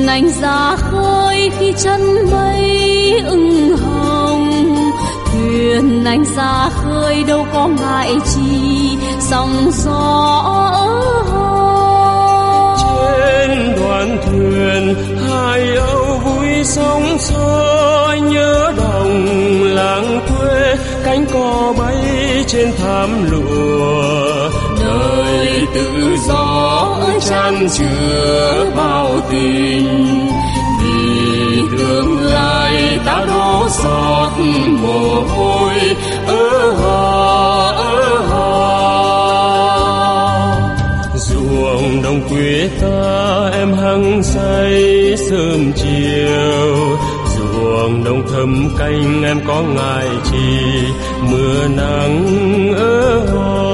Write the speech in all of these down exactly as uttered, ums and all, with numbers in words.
anh ra khơi khi chân mây ửng hồng, thuyền anh ra khơi đâu có ngại chi sóng gió ở hò. Trên đoàn thuyền hai âu vui sóng soi, nhớ đồng làng quê cánh cò bay trên thảm lụa. Đời tự do chan chứa bao tình, vì tương lai ta đổ giọt mồ hôi ở hò ở hò. Ruộng đồng quê ta em hăng say sớm chiều, ruộng đồng thâm canh em có ngại chi mưa nắng ở hò.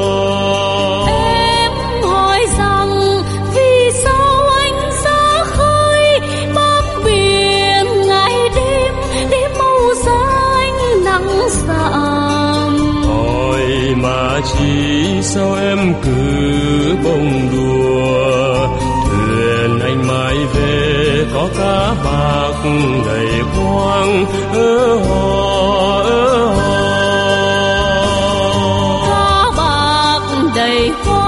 Mà chỉ sao em cứ bông đùa, thuyền anh mãi về có cá bạc đầy khoang ở hò ở hò. Cá bạc đầy khoang